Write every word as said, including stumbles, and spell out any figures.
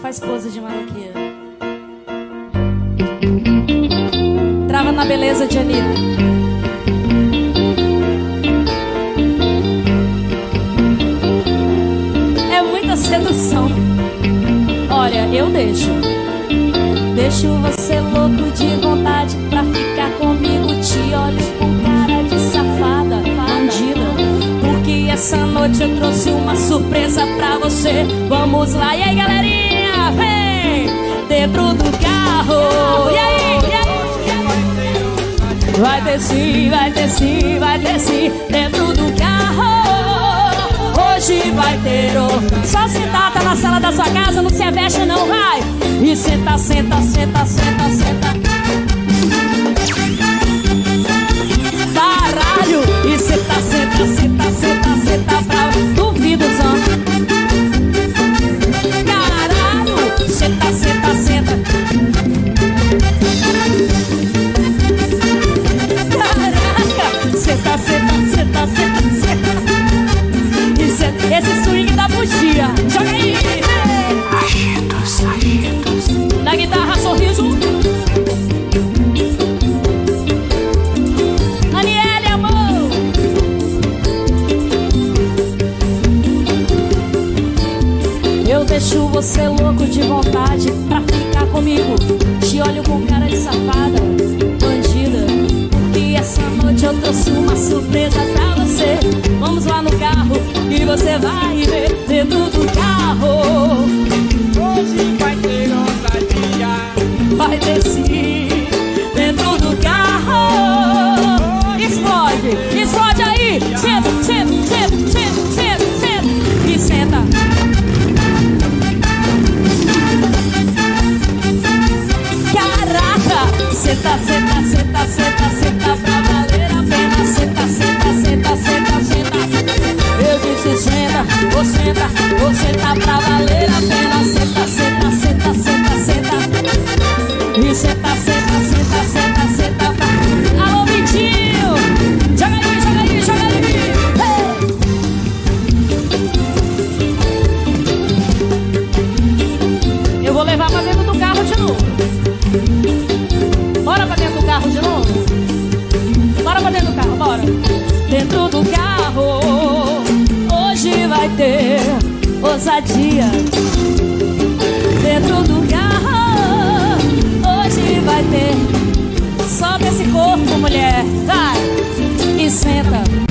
faz pose de maloqueira. Trava na beleza de Anitta. É muita sedução. Olha, eu deixo. Deixo você louco de vontade pra ficar comigo. Te olho com cara de safada, bandida. Porque essa noite eu trouxe uma surpresa pra você. Vamos lá, e aí galerinha, vem! Dentro do carro, e aí, e aí? Vai ter sim, vai ter sim, vai ter sim. Dentro do carro, hoje vai ter oh. Só sentar, tá na sala da sua casa, não se aveste não, vai! E senta, senta, senta, senta, senta. Baralho! E senta, senta, senta, senta, senta pra... Duvidozão. Caralho! Senta, senta, senta. Caraca! Senta, senta, senta, senta, senta. E senta. Esse swing da bugia. Joga aí! Agitos, agitos. Na guitarra, sorriso. Aniele, amor. Eu deixo você louco de vontade pra ficar comigo. Te olho com cara de safada, bandida. Porque essa noite eu trouxe uma surpresa pra você. Vamos lá no carro e você vai ver. Dentro do carro hoje vai ter ousadia. Vai ter sim. Dentro do carro explode, explode aí. Senta, senta, senta, senta, senta, senta. E senta. Caraca! Senta, senta, senta, senta, senta pra valer a pena. Senta, senta, senta, senta, senta. Eu disse senta, ou senta, ou senta pra valer a pena. Senta, senta, senta, senta, senta. E senta, senta, senta, senta, senta pra... Alô, Vitinho! Joga aí, joga aí, joga aí! Hey! Eu vou levar pra dentro do carro de novo. Bora pra dentro do carro de novo? Bora pra dentro do carro, bora! Dentro do carro hoje vai ter ousadia. Dentro do carro hoje vai ter. Sobe esse corpo, mulher, vai! E senta.